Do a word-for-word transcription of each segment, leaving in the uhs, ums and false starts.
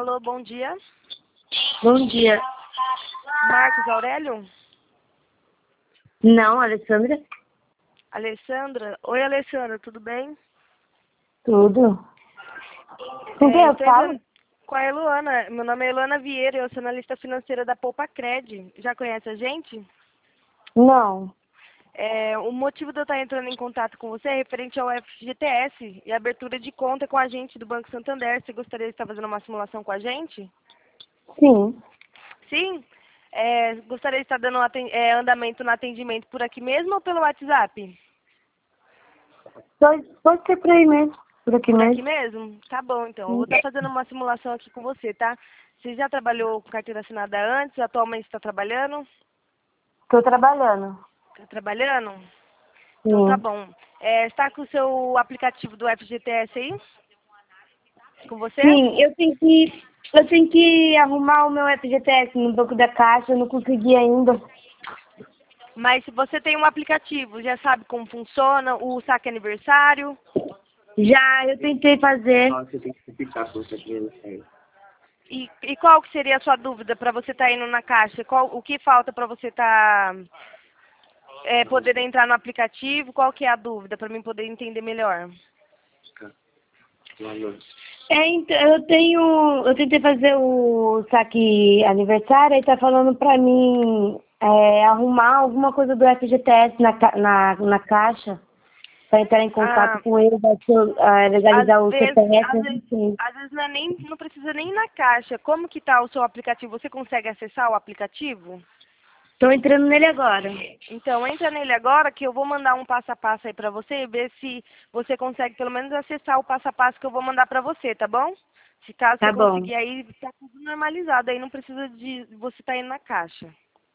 Alô, bom dia. Bom dia. Marcos Aurélio? Não, Alessandra? Alessandra? Oi, Alessandra, tudo bem? Tudo. Com quem É, eu tô falo? entrando com a Eluana. Meu nome é Eluana Vieira, eu sou analista financeira da Poupa Cred. Já conhece a gente? Não. É, o motivo de eu estar entrando em contato com você é referente ao F G T S e abertura de conta com a gente do Banco Santander. Você gostaria de estar fazendo uma simulação com a gente? Sim. Sim? É, gostaria de estar dando aten- é, andamento no atendimento por aqui mesmo ou pelo WhatsApp? Pode, pode ser por aí mesmo. Por aqui Por aqui mesmo. mesmo? Tá bom, então. Eu vou Sim. estar fazendo uma simulação aqui com você, tá? Você já trabalhou com carteira assinada antes? Atualmente está trabalhando? Tô trabalhando. Está trabalhando? Então tá Sim. bom. É, está com o seu aplicativo do F G T S aí? Com você? Sim, eu tenho que. Eu tenho que arrumar o meu F G T S no banco da caixa, eu não consegui ainda. Mas se você tem um aplicativo, já sabe como funciona, o saque aniversário. Já, eu tentei fazer. E, e qual que seria a sua dúvida para você estar indo na caixa? Qual, o que falta para você estar é, poder entrar no aplicativo? Qual que é a dúvida para mim poder entender melhor? É, então, eu tenho. Eu tentei fazer o saque aniversário e tá falando pra mim é, arrumar alguma coisa do F G T S na, ca- na, na caixa pra entrar em contato Ah, com ele, vai ser, ah, às legalizar o vezes, C P F, às vezes, enfim. às vezes não, é nem, não precisa nem ir na caixa. Como que tá o seu aplicativo? Você consegue acessar o aplicativo? Tô entrando nele agora. Então, entra nele agora que eu vou mandar um passo a passo aí pra você e ver se você consegue pelo menos acessar o passo a passo que eu vou mandar pra você, tá bom? Se caso Tá você bom. conseguir aí, tá tudo normalizado, aí não precisa de você estar indo na caixa.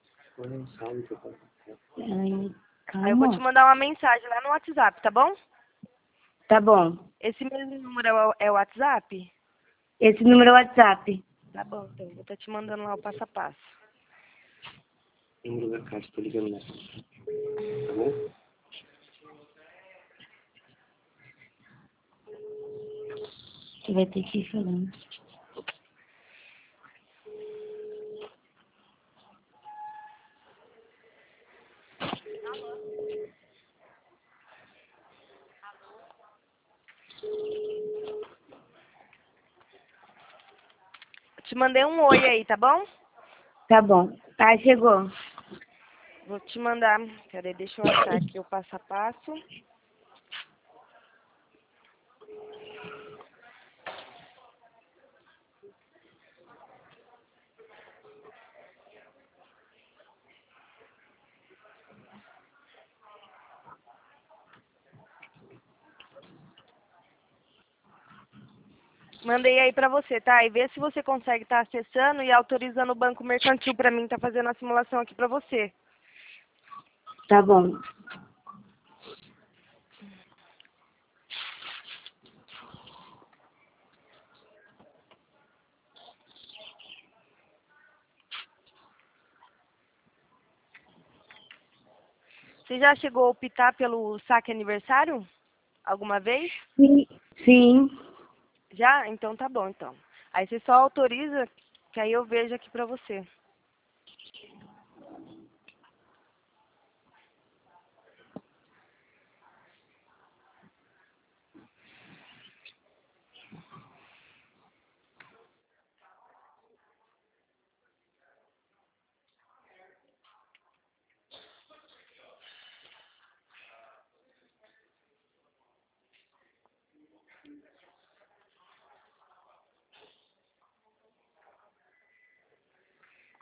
Ai, Aí eu vou te calma. mandar uma mensagem lá no WhatsApp, tá bom? Tá bom. Esse mesmo número é o é o WhatsApp? Esse número é o WhatsApp. Tá bom, então eu vou estar te mandando lá o passo a passo. Você vai ter que ir falando. Eu te mandei um oi aí, tá bom? Tá bom. Ah, chegou. Vou te mandar. Peraí, deixa eu achar aqui o passo a passo. Mandei aí pra você, tá? E vê se você consegue estar acessando e autorizando o banco mercantil pra mim tá fazendo a simulação aqui pra você. Tá bom. Você já chegou a optar pelo saque aniversário? Alguma vez? Sim. Sim. Já? Então tá bom, então. Aí você só autoriza, que aí eu vejo aqui pra você.